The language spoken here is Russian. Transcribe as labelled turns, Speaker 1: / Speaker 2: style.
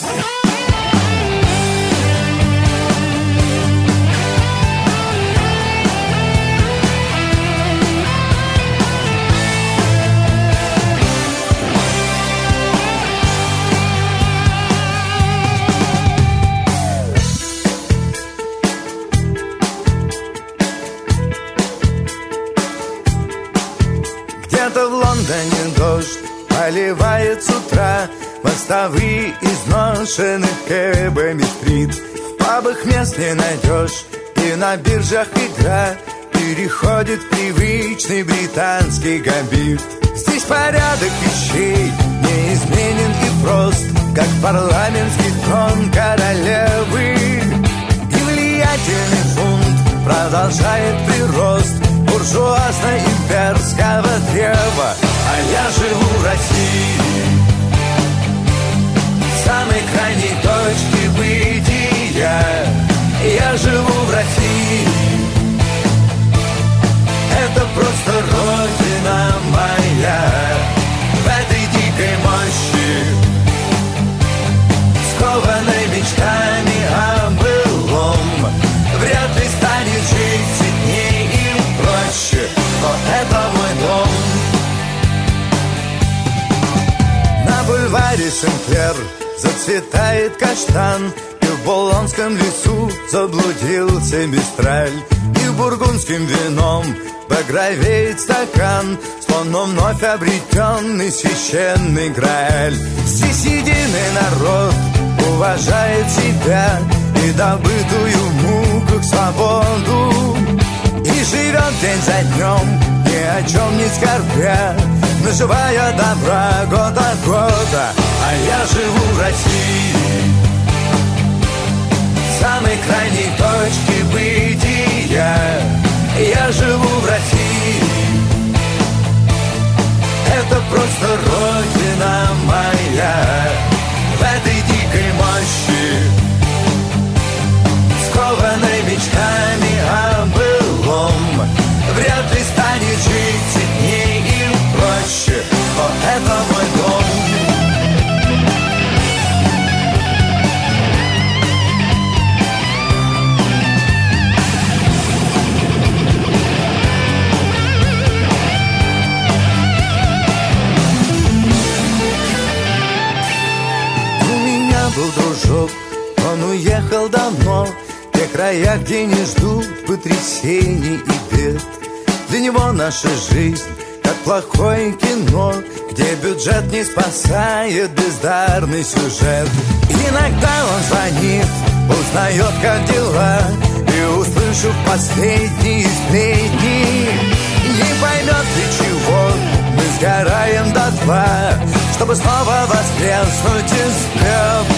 Speaker 1: Где-то в Лондоне дождь поливает с утра мостовые изношенных кэбами стрит. В пабах мест не найдешь, и на биржах игра переходит в привычный британский гамбит. Здесь порядок вещей неизменен и прост, как парламентский трон королевы. И влиятельный фунт продолжает прирост буржуазно-имперского древа. А я живу в России, в самой крайней точке бытия. Я живу в России, это просто родина моя. В этой дикой мощи, скованной мечтами о былом, вряд ли станет жить сильней и проще, но это мой дом. На бульваре Сен-Клер зацветает каштан, и в Булонском лесу заблудился мистраль, и бургундским вином багровеет стакан, словно вновь обретенный священный Грааль. Здесь единый народ уважает себя и добытую в муках свободу, и живет день за днем, ни о чем не скорбя, наживая добра год от года. А я живу в России, в самой крайней точке бытия. Я живу в России, это просто родина моя. В этой дикой мощи, скованной мечтами о былом, вряд ли станет жить сильней и проще, но это мой дом. Был дружок, он уехал давно, в те края, где не ждут потрясений и бед. Для него наша жизнь как плохое кино, где бюджет не спасает бездарный сюжет. Иногда он звонит, узнает, как дела, и, услышав последние сплетни, не поймет, для чего мы сгораем дотла, чтобы снова воскреснуть из пепла.